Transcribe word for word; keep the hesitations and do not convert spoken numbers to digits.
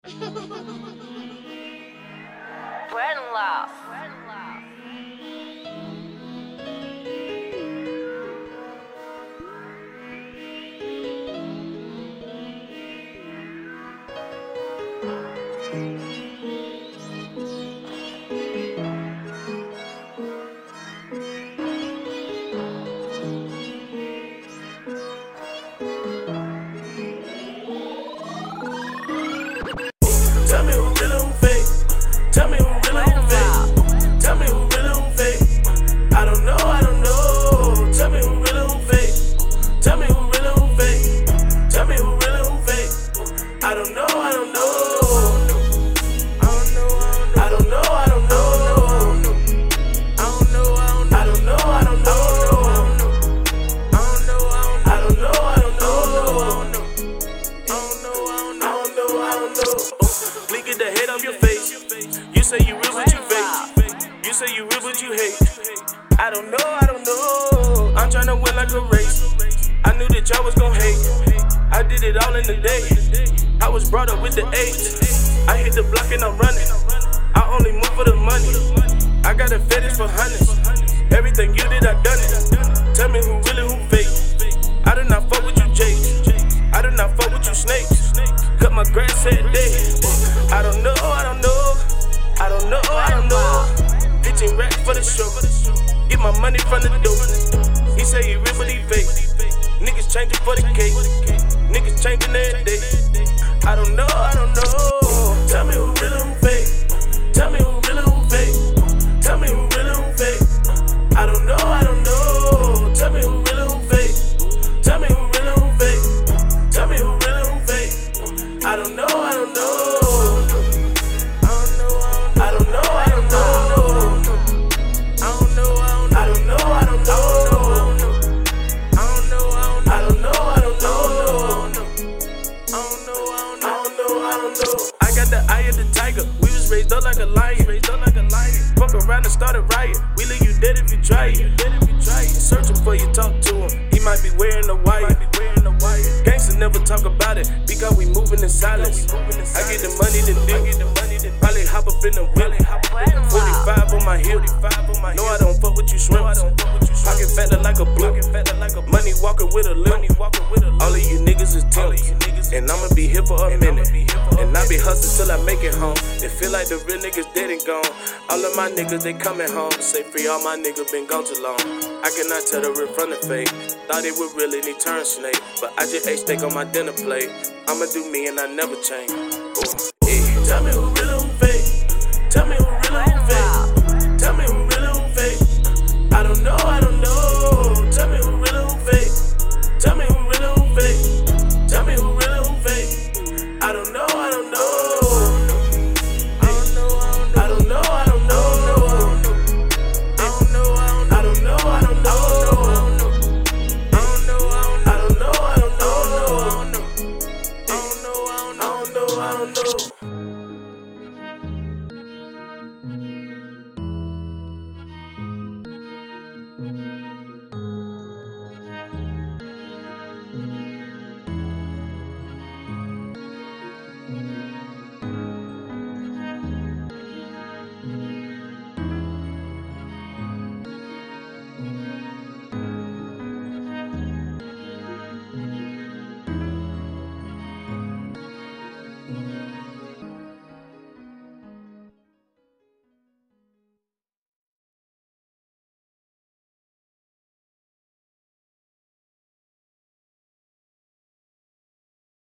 Burn love. Tell me who really who fake. Tell me who really who fake. Tell me who really who fake. I don't know, I don't know. Tell me who really who fake. Tell me who really who fake. Tell me who really who fake. I don't know, I don't know. I don't know, I don't know. I don't know, I don't know. I don't know, I don't know. I don't know, I don't know. I don't know, I don't know. Please get the head off your face. You say you real but you fake. You say you real but you hate. I don't know, I don't know. I'm tryna win like a race. I knew that y'all was gon' hate. I did it all in the day. I was brought up with the eight. I hit the block and I'm running. I only move for the money. I got a fetish for hundreds. Everything you did, I done it. Tell me who really who fake. I do not fuck with you, Jake. I do not fuck with you, snakes. Cut my grass every day. I don't know, I don't know. I don't know, I don't know. fifteen racks for the show. Get my money from the door. He say he real but he fake. Niggas changing for the cake. Niggas changing every day. I don't know, I don't know. Tell me who really who fake. Tell me who really who fake. Tell me who really who fake. I don't know, I don't know. Tell me who really who fake. Tell me who really who fake. Tell me who really who fake. I don't know, I don't know. I don't know, I don't know. I don't know, I don't know. I don't know, I don't know. I don't know, I don't know. I don't know, I don't know. I don't know. I got the eye of the tiger. We was raised up like a lion. Raised up like a lion. Fuck around and start a riot. We leave you dead if you try it. Dead if you try it. Searching for you, talk to him. He might be wearing a wire. Gangsta never talk about it because we moving in silence. I get the money to do. Probably hop up in the wheel. forty-five on my hip. No, I don't fuck with you shrimps. Pocket fatter like a blue. Money walking with a limp. All of you niggas is temps. And I'ma be here for a minute. And I be hustling till I make it home. It feel like the real niggas dead and gone. All of my niggas, they coming home. Say free, all my niggas been gone too long. I cannot tell the real from the fake. Thought it would really need turn snake. But I just ate steak on my dinner plate. I'ma do me and I never change. Ooh, yeah. Tell me who really who fake. Tell me who really who fake. Tell me who really who fake. I don't know, I don't know. Tell me who really who fake. Tell me who really who fake. Tell me who really who fake. I don't know, I don't know. I don't know, I don't know. I don't know, I don't know. I don't know, I don't know. I don't know, I don't know. I don't know, I don't know. I don't know, I don't know.